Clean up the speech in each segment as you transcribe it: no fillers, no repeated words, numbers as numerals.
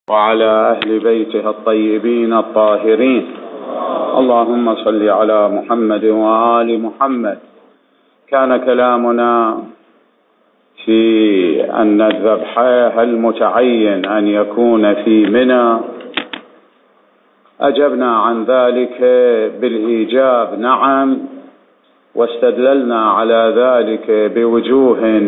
وعلى أهل بيته الطيبين الطاهرين. اللهم صل على محمد وآل محمد. كان كلامنا في أن الذبح هل متعين أن يكون في منى؟ أجبنا عن ذلك بالإيجاب نعم، واستدللنا على ذلك بوجوه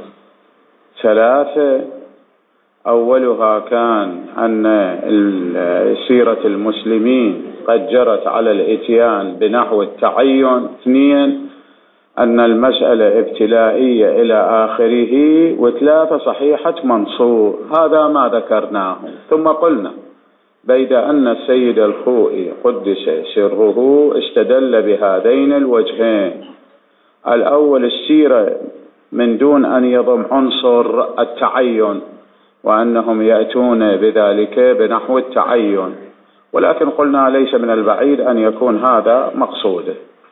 ثلاثة. أولها كان أن سيرة المسلمين قد جرت على الإتيان بنحو التعين. اثنين، أن المسألة ابتلائية إلى آخره. وثلاثة، صحيحة منصور. هذا ما ذكرناه. ثم قلنا بيد أن السيد الخوئي قدس سره استدل بهذين الوجهين. الأول السيرة من دون أن يضم عنصر التعين، وأنهم يأتون بذلك بنحو التعين، ولكن قلنا ليس من البعيد أن يكون هذا مقصوده.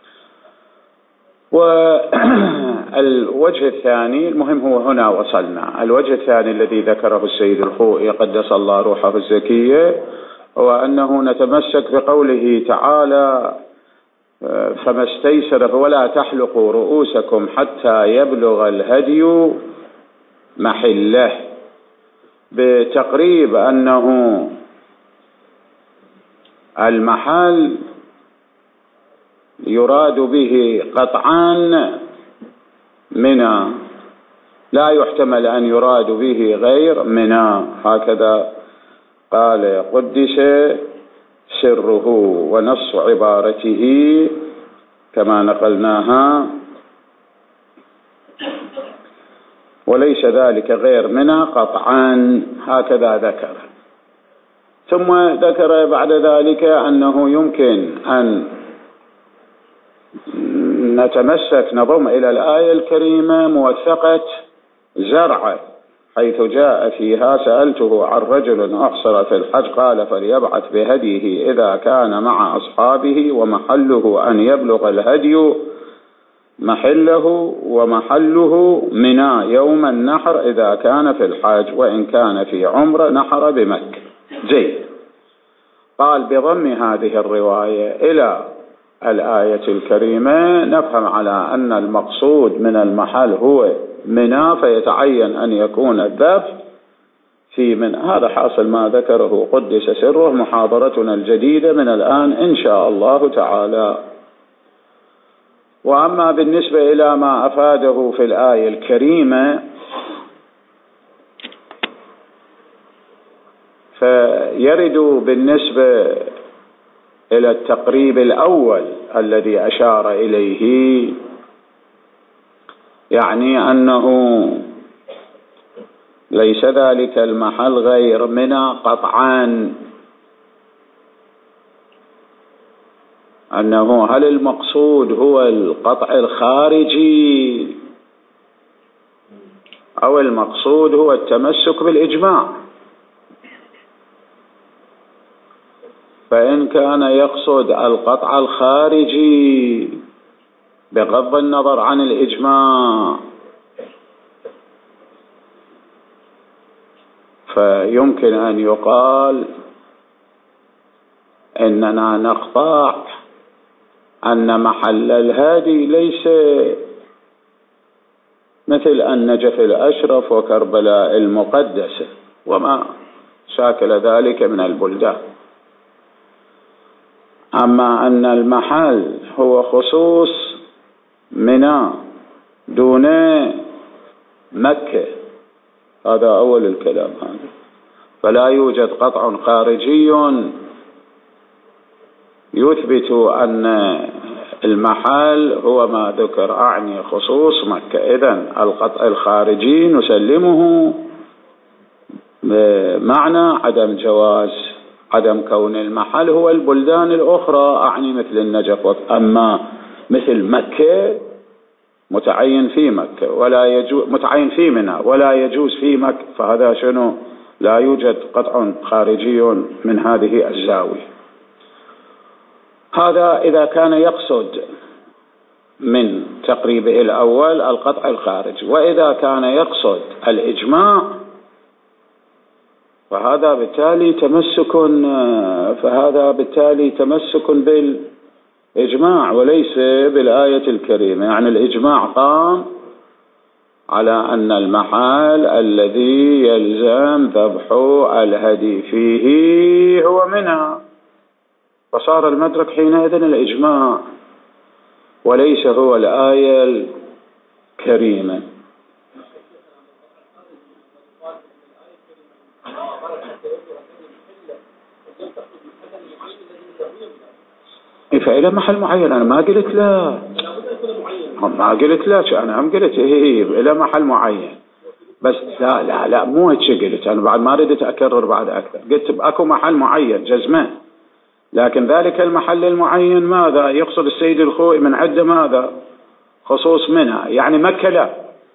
والوجه الثاني المهم هو هنا وصلنا. الوجه الثاني الذي ذكره السيد الخوئي قدس الله روحه الزكية هو أنه نتمسك بقوله تعالى: فما استيسر ولا تحلقوا رؤوسكم حتى يبلغ الهدي محله، بتقريب أنه المحل يراد به قطعا منى، لا يحتمل أن يراد به غير منى. هكذا قال قدس سره، ونص عبارته كما نقلناها: وليس ذلك غير منى قطعا. هكذا ذكر. ثم ذكر بعد ذلك أنه يمكن أن نتمسك نضم إلى الآية الكريمة موثقة زرع، حيث جاء فيها: سألته عن رجل أحصر في الحج قال فليبعث بهديه إذا كان مع أصحابه ومحله أن يبلغ الهدي محله ومحله منى يوم النحر إذا كان في الحج، وإن كان في عمرة نحر بمكة. جيد. قال بضم هذه الرواية إلى الآية الكريمة نفهم على أن المقصود من المحل هو منى، فيتعين أن يكون الذبح في منى. هذا حاصل ما ذكره قدس سره محاضرتنا الجديدة من الآن إن شاء الله تعالى. وأما بالنسبة إلى ما أفاده في الآية الكريمة فيرد بالنسبة إلى التقريب الأول الذي أشار إليه، يعني أنه ليس ذلك المحل غير منى قطعا. أنه هل المقصود هو القطع الخارجي أو المقصود هو التمسك بالإجماع؟ فإن كان يقصد القطع الخارجي بغض النظر عن الإجماع فيمكن أن يقال إننا نقطع أن محل الهادي ليس مثل النجف الأشرف وكربلاء المقدسة وما شاكل ذلك من البلدان، أما أن المحل هو خصوص منى دون مكة. هذا أول الكلام هذا. فلا يوجد قطع خارجي يثبت أن المحل هو ما ذكر، أعني خصوص مكة. إذن القطع الخارجي نسلمه بمعنى عدم جواز، عدم كون المحل هو البلدان الأخرى، أعني مثل النجف. أما مثل مكة متعين في مكة ولا يجوز، متعين في منى ولا يجوز في مكة، فهذا شنو؟ لا يوجد قطع خارجي من هذه الزاوية. هذا إذا كان يقصد من تقريبه الأول القطع الخارجي. وإذا كان يقصد الإجماع فهذا بالتالي تمسك بالإجماع وليس بالآية الكريمة. يعني الإجماع قام على أن المحل الذي يلزم ذبح الهدي فيه هو منى، فصار المدرك حينئذ الإجماع وليس هو الآية الكريمة. فإلى محل معين. أنا ما قلت لا، أنا هم قلت إلى محل معين، بس لا مو هيك قلت. أنا بعد ما ردت أكرر بعد أكثر، قلت أكو محل معين جزمان، لكن ذلك المحل المعين ماذا يقصد السيد الخوئي من عدة ماذا خصوص منها؟ يعني مكة لا،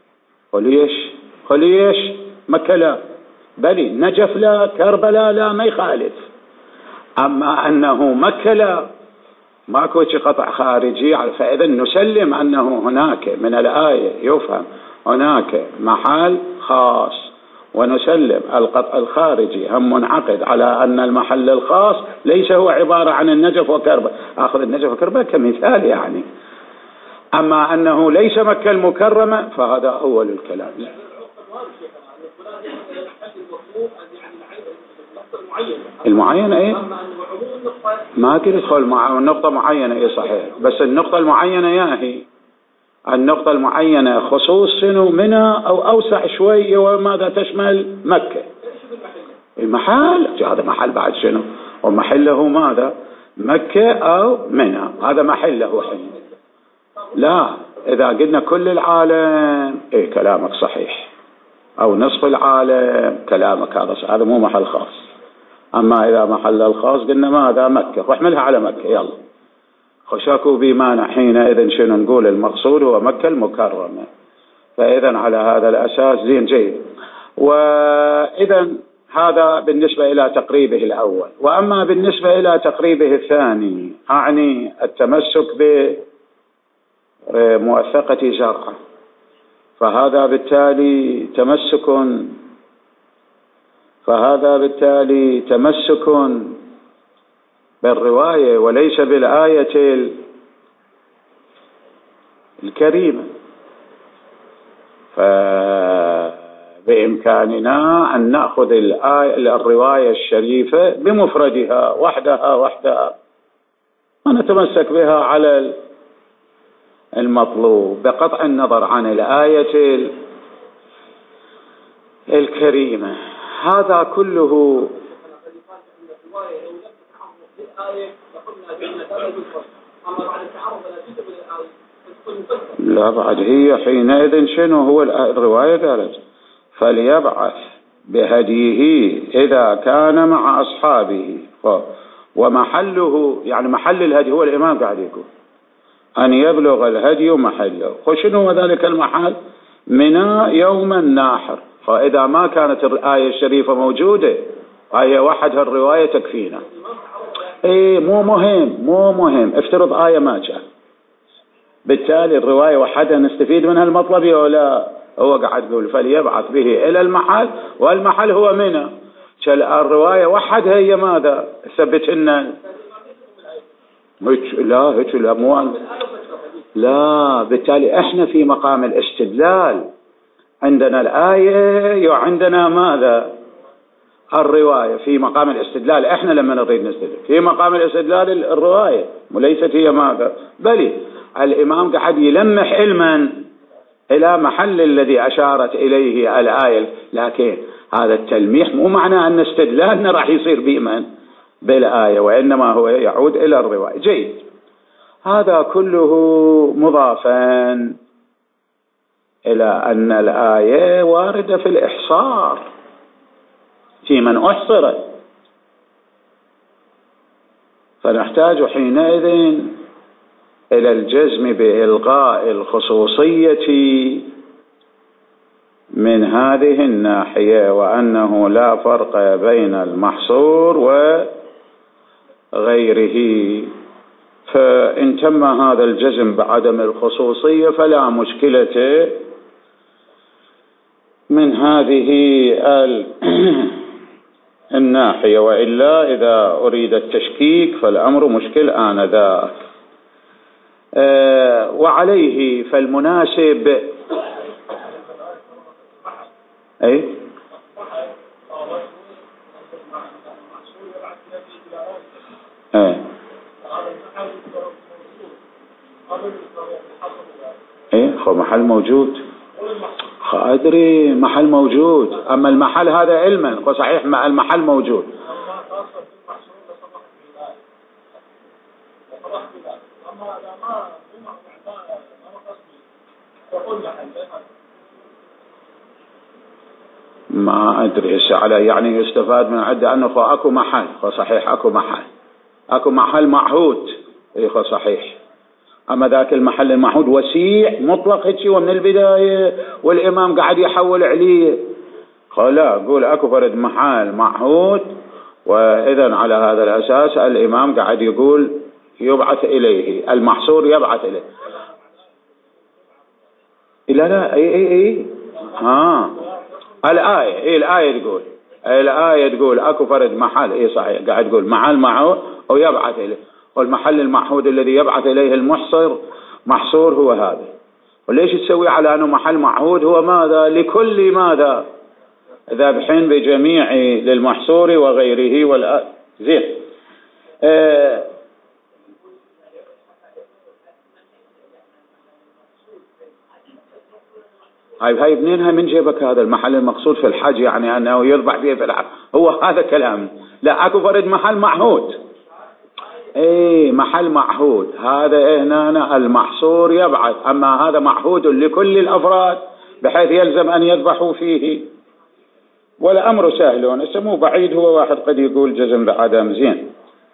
خليش مكة لا، بل نجف لا، كربلاء لا، ما يخالف. أما أنه مكة لا، ماكو قطع خارجي، فإذا نسلم أنه هناك من الآية يفهم هناك محل خاص، ونسلم القطع الخارجي هم منعقد على أن المحل الخاص ليس هو عبارة عن النجف وكربلاء. أخذ النجف وكربلاء كمثال يعني. أما أنه ليس مكة المكرمة فهذا أول الكلام. المعينة إيه؟ ما تدخل مع النقطة معينة إيه صحيح، بس النقطة المعينة هي النقطة المعينة خصوص شنو منها أو أوسع شوي، وماذا تشمل مكة. المحل هذا محل بعد شنو، ومحله ماذا مكة أو منها، هذا محله حين. لا إذا قلنا كل العالم إيه كلامك صحيح، أو نصف العالم كلامك هذا مو محل خاص. أما إذا محل الخاص قلنا ماذا مكة، واحملها على مكة يلا، خشاكوا بمانع حينئذ شنو نقول المقصود هو مكة المكرمة. فإذا على هذا الأساس زين جيد. وإذا هذا بالنسبة إلى تقريبه الأول. وأما بالنسبة إلى تقريبه الثاني، أعني التمسك بموثقة زرعة، فهذا بالتالي تمسك بالرواية وليس بالآية الكريمة. فبإمكاننا أن نأخذ الرواية الشريفة بمفردها وحدها ونتمسك بها على المطلوب بقطع النظر عن الآية الكريمة. هذا كله لا بعد هي حينئذ شنو هو الرواية قالت فليبعث بهديه إذا كان مع أصحابه، ومحله يعني محل الهدي هو الإمام قاعد يقول أن يبلغ الهدي محله. وشنو هو ذلك المحل؟ منى يوم الناحر. فإذا ما كانت الآية الشريفة موجودة، آية وحدها الرواية تكفينا. مو مهم افترض آية ما جاء، بالتالي الرواية وحدها نستفيد منها المطلب ولا؟ هو قاعد يقول فليبعث به إلى المحل، والمحل هو منى. الرواية وحدها هي ماذا ثبت لنا؟ لا بالتالي احنا في مقام الاستدلال عندنا الآية وعندنا ماذا الرواية. في مقام الاستدلال احنا لما نريد نستدل في مقام الاستدلال الرواية وليست هي ماذا، بل الإمام قاعد يلمح علما إلى محل الذي أشارت إليه الآية. لكن هذا التلميح مو معنى أن استدلالنا راح يصير بإيمان بالآية، وإنما هو يعود إلى الرواية. جيد. هذا كله مضافا إلى أن الآية واردة في الإحصار في من أحصر، فنحتاج حينئذ إلى الجزم بإلغاء الخصوصية من هذه الناحية، وأنه لا فرق بين المحصور وغيره. فإن تم هذا الجزم بعدم الخصوصية فلا مشكلة من هذه الناحية، وإلا إذا أريد التشكيك فالأمر مشكل آنذاك. وعليه فالمناسب أي خو محل موجود، أدري محل موجود، أما المحل هذا علما خو صحيح المحل موجود. ما أدري على يعني يستفاد من عدة أنه خو أكو محل، خو صحيح أكو محل معهود، خو صحيح. أما ذاك المحل المعهود وسيع مطلق هيك ومن البداية والإمام قاعد يحول عليه، لا قول أكو فرد محل معهود، وإذن على هذا الأساس الإمام قاعد يقول يبعث إليه المحصور، يبعث إليه. لا أي الآية تقول أكو فرد محل، صحيح قاعد تقول محل معهود أو يبعث إليه، والمحل المعهود الذي يبعث إليه محصور هو هذا. وليش تسوي على أنه محل معهود؟ هو ماذا؟ لكل ماذا؟ ذابحين بجميع للمحصور وغيره زين. هاي منينها من جيبك هذا المحل المقصود في الحج، يعني أنه يربح به في الحج، هو هذا كلام. لا أكو فرد محل معهود، محل معهود هذا هنا المحصور يبعث، أما هذا معهود لكل الأفراد بحيث يلزم أن يذبحوا فيه، ولا أمر سهل اسمه بعيد، هو واحد قد يقول جزم بعدم. زين.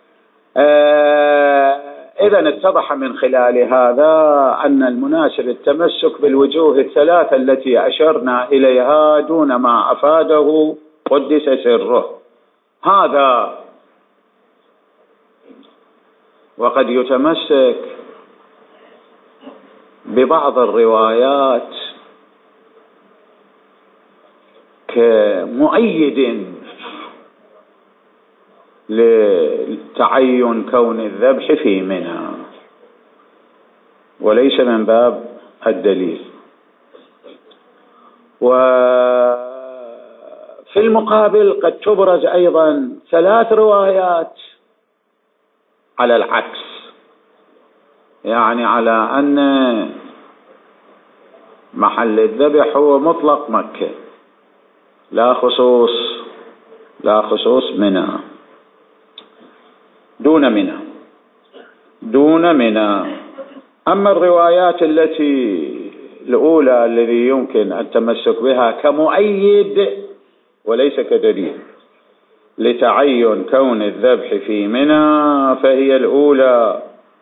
إذن اتضح من خلال هذا أن المناسب التمسك بالوجوه الثلاثة التي أشرنا إليها دون ما أفاده قدس سره هذا. وقد يتمسك ببعض الروايات كمؤيد لتعين كون الذبح في منى، وليس من باب الدليل. وفي المقابل قد تبرز أيضا 3 روايات على العكس، يعني على أن محل الذبح هو مطلق مكة، لا خصوص منى، دون منى. أما الروايات الأولى الذي يمكن التمسك بها كمؤيد وليس كدليل لتعين كون الذبح في منى، فهي الأولى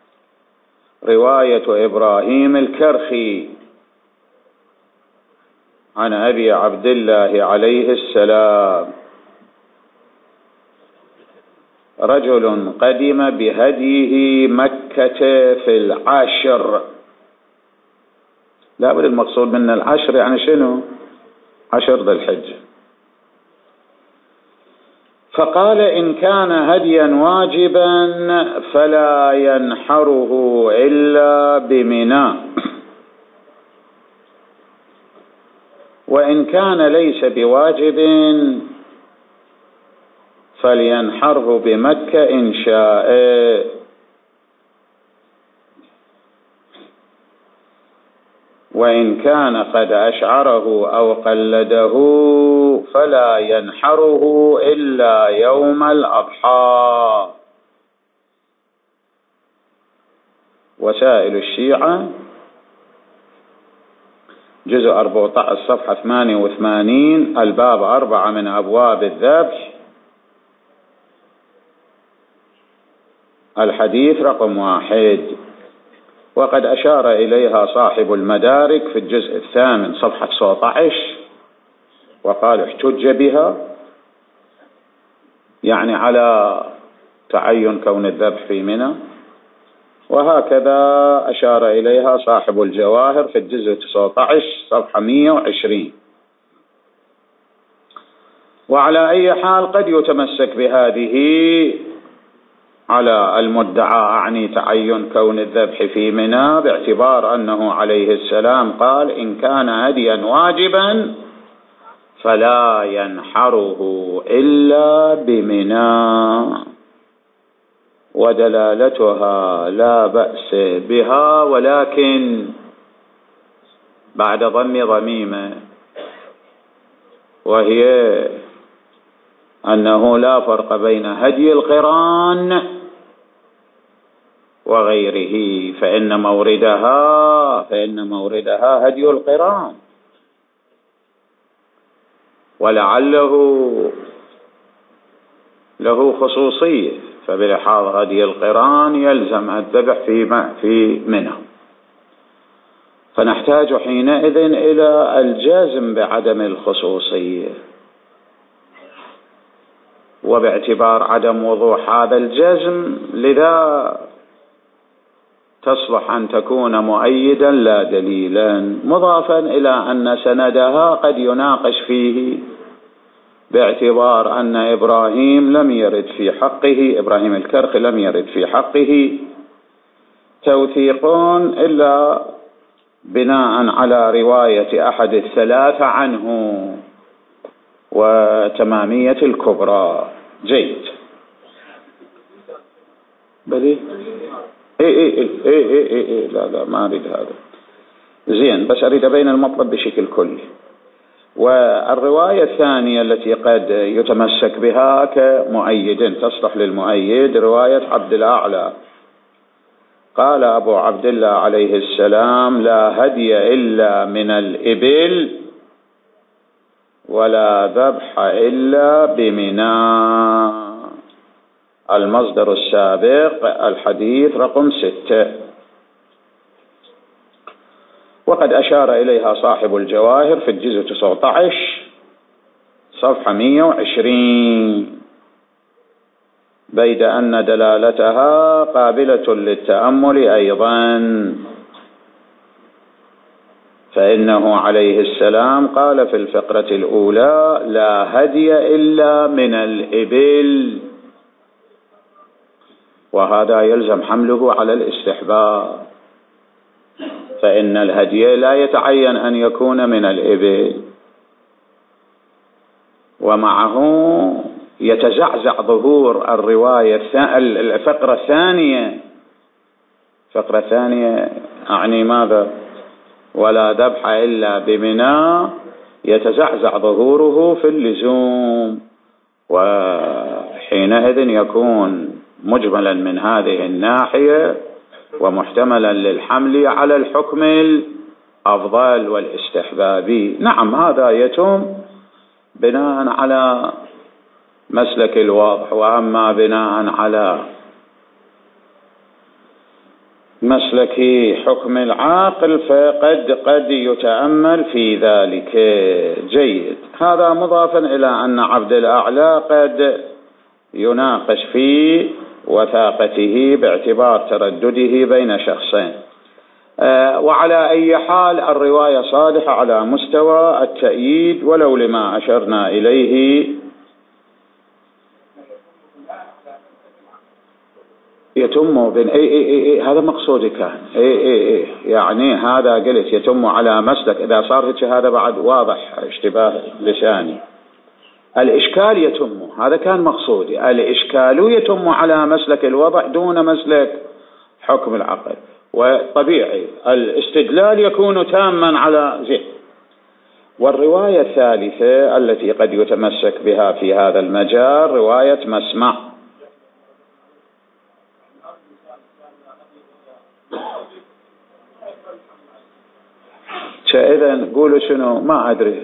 رواية إبراهيم الكرخي عن أبي عبد الله عليه السلام: رجل قدم بهديه مكة في العاشر. لا بد المقصود من العشر يعني شنو؟ 10 ذي الحجة. فقال: إن كان هديا واجبا فلا ينحره إلا بمنى، وإن كان ليس بواجب فلينحره بمكة إن شاء، وإن كان قد أشعره أو قلده فلا ينحره إلا يوم الأضحى. وسائل الشيعة جزء 14 صفحة 88 الباب 4 من أبواب الذبح، الحديث رقم 1. وقد أشار إليها صاحب المدارك في الجزء 8 صفحة 19 وقال: احتج بها، يعني على تعين كون الذبح في منى. وهكذا أشار إليها صاحب الجواهر في الجزء 19 صفحة 120. وعلى أي حال قد يتمسك بهذه على المدعى، أعني تعين كون الذبح في منى، باعتبار أنه عليه السلام قال إن كان هديا واجبا فلا ينحره إلا بمنى، ودلالتها لا بأس بها، ولكن بعد ضم ضميمة، وهي أنه لا فرق بين هدي القران وغيره، فإن موردها هدي القران، ولعله له خصوصية، فبلحاظ هدي القران يلزم الذبح في منى، فنحتاج حينئذ إلى الجزم بعدم الخصوصية. وباعتبار عدم وضوح هذا الجزم لذا تصلح أن تكون مؤيدا لا دليلا، مضافا إلى أن سندها قد يناقش فيه، باعتبار أن إبراهيم لم يرد في حقه، إبراهيم الكرخي لم يرد في حقه توثيق إلا بناء على رواية أحد الثلاثة عنه وتمامية الكبرى. جيد. بلي لا ما أريد هذا، زين، بس أريد أبين المطلب بشكل كلي. والرواية الثانية التي قد يتمسك بها كمؤيد تصلح للمؤيد رواية عبد الأعلى، قال أبو عبد الله عليه السلام لا هدي إلا من الإبل ولا ذبح إلا بمنى. المصدر السابق الحديث رقم 6، وقد أشار إليها صاحب الجواهر في الجزء 19 صفحة 120، بيد أن دلالتها قابلة للتأمل أيضا، فإنه عليه السلام قال في الفقرة الأولى لا هدي إلا من الإبل، وهذا يلزم حمله على الاستحباب، فإن الهدي لا يتعين أن يكون من الإبل. ومعه يتزعزع ظهور الرواية الفقرة الثانية أعني ماذا؟ ولا ذبح إلا بمنى، يتزعزع ظهوره في اللزوم، وحينئذ يكون مجملا من هذه الناحية ومحتملا للحمل على الحكم الأفضل والاستحبابي. نعم، هذا يتم بناء على مسلك الواضح، وأما بناء على مسلك حكم العاقل فقد يتأمل في ذلك. جيد. هذا مضافا إلى أن عبد الأعلى قد يناقش في وثاقته باعتبار تردده بين شخصين. وعلى أي حال الرواية صالحة على مستوى التأييد ولو لما أشرنا إليه. يتم بين هذا مقصودي كان يعني هذا قلت يتم على مسلك، إذا صار هذا بعد واضح اشتباه لساني. الإشكال يتم، هذا كان مقصودي، الإشكال يتم على مسلك الوضع دون مسلك حكم العقل، وطبيعي الاستدلال يكون تاما على زين. والرواية الثالثة التي قد يتمسك بها في هذا المجال رواية مسمع. إذن قولوا شنو ما أدري.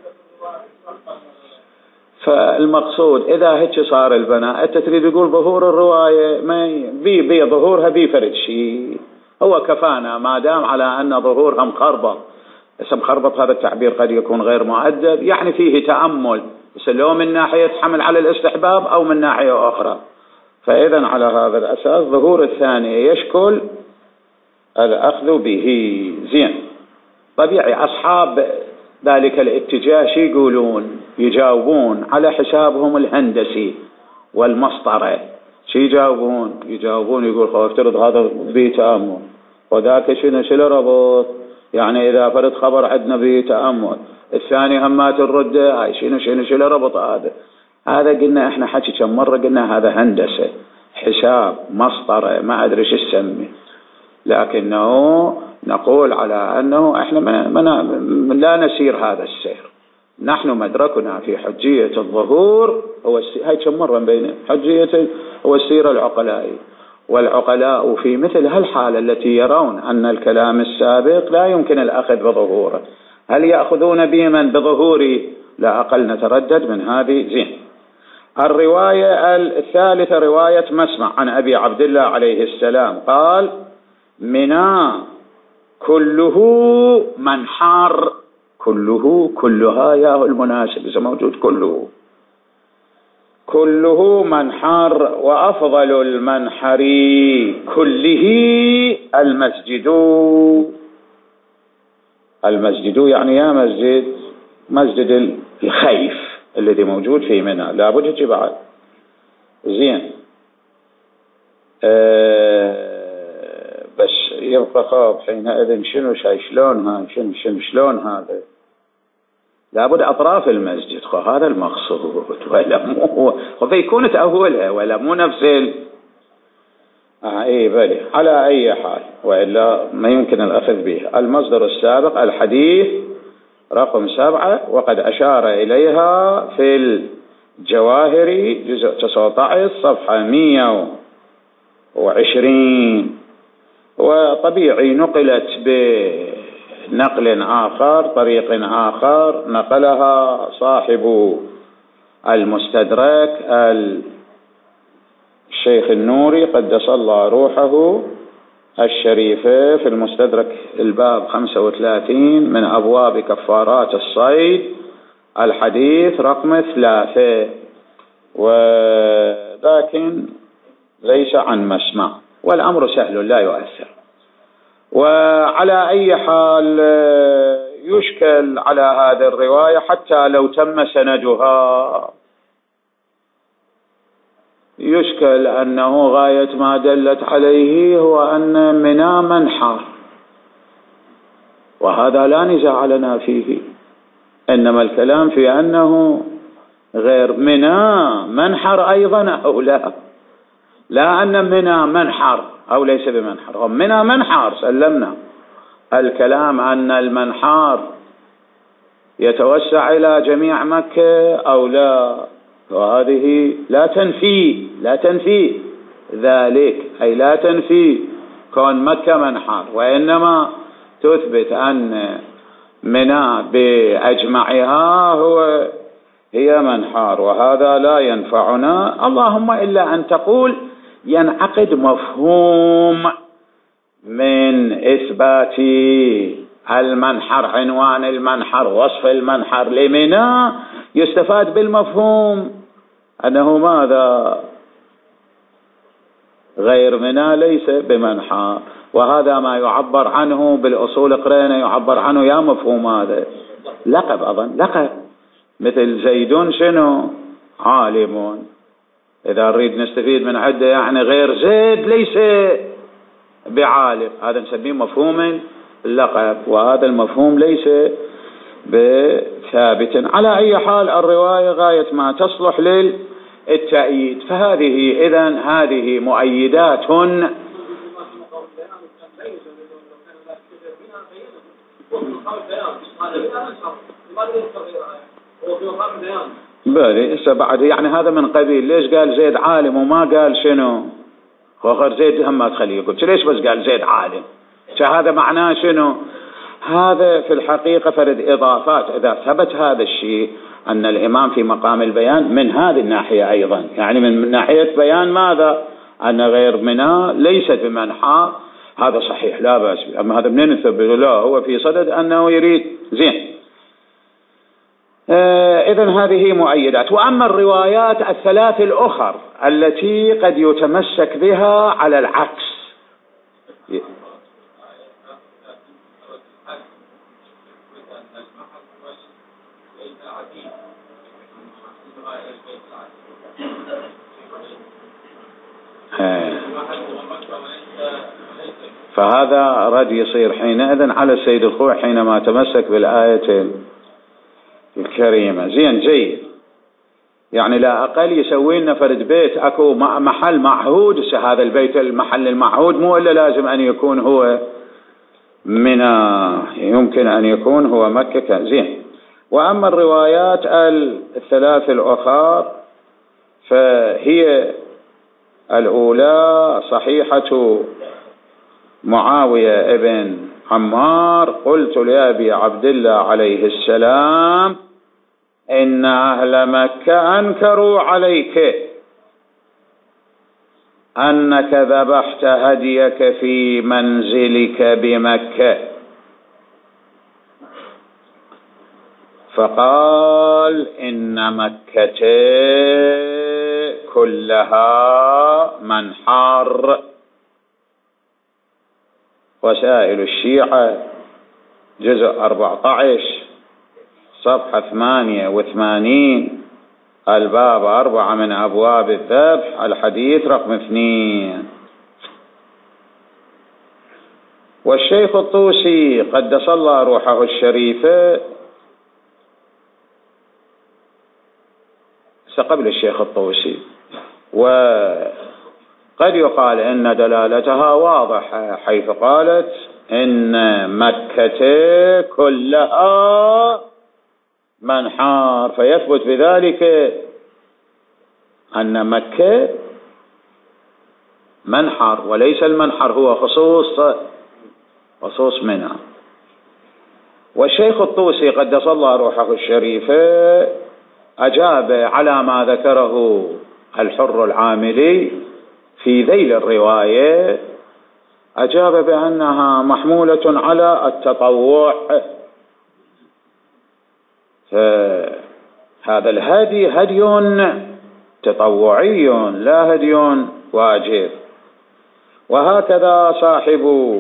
فالمقصود إذا هيك صار البناء أنت تريد يقول ظهور الرواية ما بي ظهورها بيفرد شيء، هو كفانا ما دام على أن ظهورها مخربط. اسم خربط هذا التعبير قد يكون غير مؤدب، يعني فيه تأمل، بس لو من ناحية حمل على الاستحباب أو من ناحية أخرى. فإذا على هذا الأساس ظهور الثانية يشكل الأخذ به. زين. طبيعي أصحاب ذلك الاتجاه شي يقولون؟ يجاوبون على حسابهم الهندسي والمسطرة. شي يجاوبون يقول خلاص افترض هذا بتأمل وذاك شنو ربط، يعني إذا فرض خبر عندنا بتأمل الثاني هم ما ترده، هاي شنو ربط هذا قلنا احنا حكي كم مرة، قلنا هذا هندسة حساب مسطرة ما أدري شو اسمي، لكنه نقول على أنه احنا لا نسير هذا السير. نحن مدركنا في حجية الظهور هو هاي كم مرة بين حجية هو السيرة العقلائي، والعقلاء في مثل هالحالة التي يرون أن الكلام السابق لا يمكن الأخذ بظهوره، هل يأخذون بمن بظهوري؟ لا أقل نتردد من هذه. زين. الرواية الثالثة رواية مسمع عن أبي عبد الله عليه السلام قال: منى كله منحر. كلها يا المناسب إذا موجود كله منحر، وأفضل المنحر كله المسجد يعني يا مسجد الخيف الذي موجود في منى، لابد يجي بعد. زين. بس يبقى خاب حينئذ شلون هذا؟ لابد أطراف المسجد، هذا المقصود، ولا مو فيكون تأولها ولا مو نفس بلي. على أي حال وإلا ما يمكن الأخذ به. المصدر السابق الحديث رقم 7، وقد أشار إليها في الجواهر جزء 19 صفحة 120، وطبيعي نقلت بنقل آخر، طريق آخر نقلها صاحب المستدرك الشيخ النوري قدس الله روحه الشريفة في المستدرك الباب 35 من أبواب كفارات الصيد الحديث رقم 3، ولكن ليس عن مسمع، والأمر سهل لا يؤثر. وعلى أي حال يشكل على هذه الرواية حتى لو تم سندها، يشكل أنه غاية ما دلت عليه هو أن منى منحر، وهذا لا نزاع لنا فيه، إنما الكلام في أنه غير منى منحر أيضا أو لا أن منى منحر أو ليس بمنحر، منى منحر سلمنا. الكلام أن المنحار يتوسع إلى جميع مكة أو لا، وهذه لا تنفي ذلك، أي لا تنفي كون مكة منحار، وإنما تثبت أن منى بأجمعها هي منحار، وهذا لا ينفعنا، اللهم إلا أن تقول ينعقد مفهوم من إثبات المنحر، عنوان المنحر، وصف المنحر لمنى، يستفاد بالمفهوم أنه ماذا؟ غير منى ليس بمنحر، وهذا ما يعبر عنه بالأصول قرينة، يعبر عنه يا مفهوم هذا لقب، أظن لقب مثل زيد شنو؟ عالم. إذا نريد نستفيد من عدة يعني غير زيد ليس بعالم، هذا نسميه مفهوم اللقب، وهذا المفهوم ليس بثابت. على أي حال الرواية غاية ما تصلح للتأييد، فهذه إذن هذه مؤيدات. بلي بعد يعني هذا من قبيل ليش قال زيد عالم وما قال شنو؟ وخر زيد هم ما تخليه يقول ليش بس قال زيد عالم؟ هذا معناه شنو؟ هذا في الحقيقة فرد إضافات. إذا ثبت هذا الشيء أن الإمام في مقام البيان من هذه الناحية أيضا، يعني من ناحية بيان ماذا؟ أن غير منى ليست بمنحى، هذا صحيح لا بأس، أما هذا منين نثبت؟ لا هو في صدد أنه يريد. زين. إذن هذه مؤيدات. وأما الروايات الثلاث الأخر التي قد يتمسك بها على العكس، فهذا رد يصير حينئذ على السيد الخوئي حينما تمسك بالآية الكريمة. زين جيد، يعني لا أقل يسوي لنا فرد بيت أكو محل معهود، هذا البيت المحل المعهود مو إلا لازم أن يكون هو منى، يمكن أن يكون هو مكة. زين. وأما الروايات الثلاث الأخرى فهي الأولى صحيحة معاوية ابن عمار: قلت لأبي عبد الله عليه السلام إن أهل مكة أنكروا عليك أنك ذبحت هديك في منزلك بمكة، فقال إن مكة كلها منحر. وسائل الشيعة جزء 14 صفحة 88 الباب 4 من أبواب الذبح الحديث رقم 2. والشيخ الطوسي قدس الله روحه الشريفة قبل الشيخ الطوسي، وقد يقال إن دلالتها واضحة حيث قالت إن مكة كلها منحار، فيثبت بذلك أن مكة منحر، وليس المنحر هو خصوص منى. والشيخ الطوسي قدس الله روحه الشريفة أجاب على ما ذكره الحر العاملي في ذيل الرواية، أجاب بأنها محمولة على التطوع، فهذا الهدي هدي تطوعي لا هدي واجب. وهكذا صاحب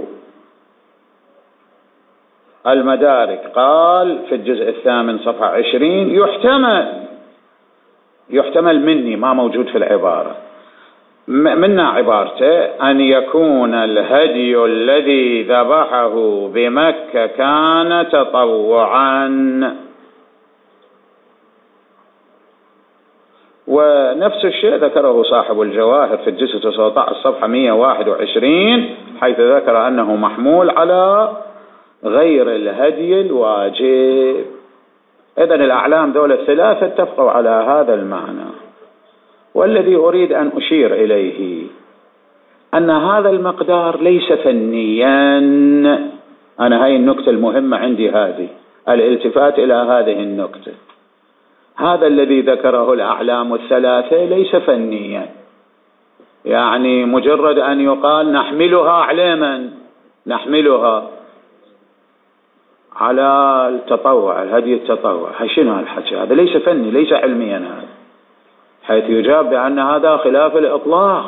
المدارك قال في الجزء 8 صفحة 20 يحتمل مني ما موجود في العبارة، منا عبارته أن يكون الهدي الذي ذبحه بمكة كان تطوعا. ونفس الشيء ذكره صاحب الجواهر في الجزء 19 صفحة 121 حيث ذكر أنه محمول على غير الهدي الواجب. إذن الأعلام دولة الثلاثة اتفقوا على هذا المعنى. والذي أريد أن أشير إليه أن هذا المقدار ليس فنيا. أنا هاي النكتة المهمة عندي، هذه الالتفات إلى هذه النكتة. هذا الذي ذكره الأعلام الثلاثة ليس فنيا، يعني مجرد أن يقال نحملها علما، نحملها على التطوع، الهدي التطوع، شنو هالحكي؟ هذا ليس فني، ليس علميا، هذا حيث يجاب بأن هذا خلاف الإطلاق.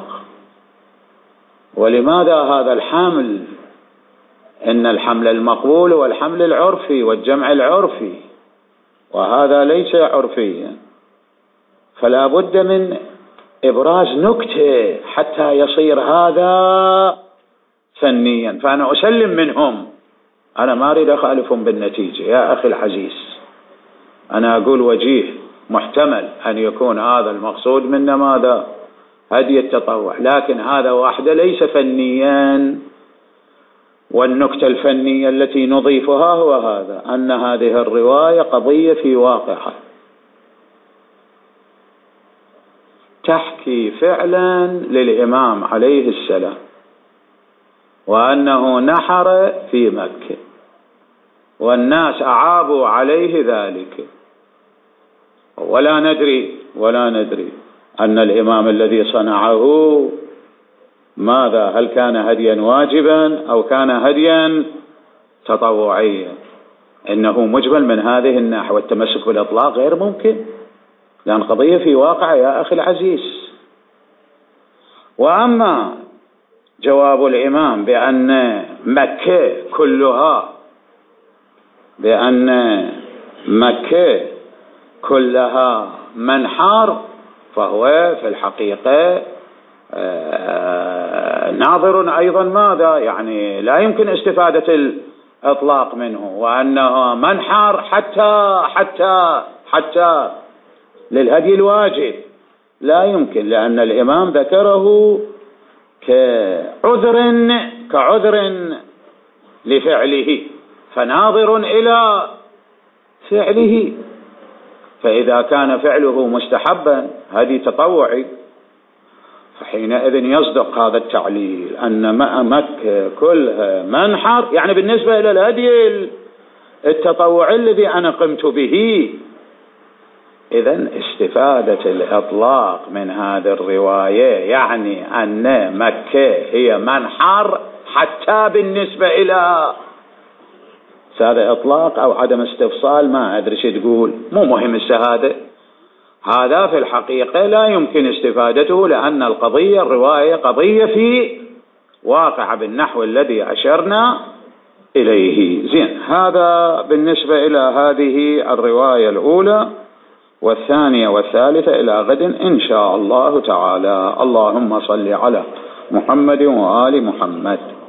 ولماذا هذا الحمل؟ إن الحمل المقبول والحمل العرفي والجمع العرفي، وهذا ليس عرفيا، فلا بد من إبراز نكتة حتى يصير هذا فنيا. فأنا أسلم منهم، أنا ما أريد أخالفهم بالنتيجة يا أخي العزيز، أنا أقول وجيه محتمل أن يكون هذا المقصود منا ماذا؟ هدي التطوع، لكن هذا وحده ليس فنيا. والنكتة الفنية التي نضيفها هو هذا، أن هذه الرواية قضية في واقعها تحكي فعلا للإمام عليه السلام، وأنه نحر في مكة والناس أعابوا عليه ذلك، ولا ندري أن الإمام الذي صنعه ماذا؟ هل كان هديا واجبا أو كان هديا تطوعيا؟ إنه مجمل من هذه الناحية، والتمسك بالإطلاق غير ممكن، لأن قضية في واقع يا أخي العزيز. وأما جواب الإمام بأن مكة كلها منحار، فهو في الحقيقة ناظر أيضا ماذا يعني لا يمكن استفادة الإطلاق منه، وأنه منحر حتى للهدي الواجب لا يمكن، لأن الإمام ذكره كعذر لفعله، فناظر إلى فعله. فإذا كان فعله مستحبا هدي تطوعي فحينئذ يصدق هذا التعليل أن مكة كلها منحر، يعني بالنسبة إلى الهدي التطوعي الذي أنا قمت به. إذن استفادة الإطلاق من هذه الرواية يعني أن مكة هي منحر حتى بالنسبة إلى هذا إطلاق أو عدم استفصال، ما أدري شو تقول، مو مهم الشهادة. هذا في الحقيقة لا يمكن استفادته، لأن الرواية قضية في واقع بالنحو الذي أشرنا إليه. زين، هذا بالنسبة إلى هذه الرواية الأولى، والثانية والثالثة إلى غد إن شاء الله تعالى. اللهم صل على محمد وآل محمد.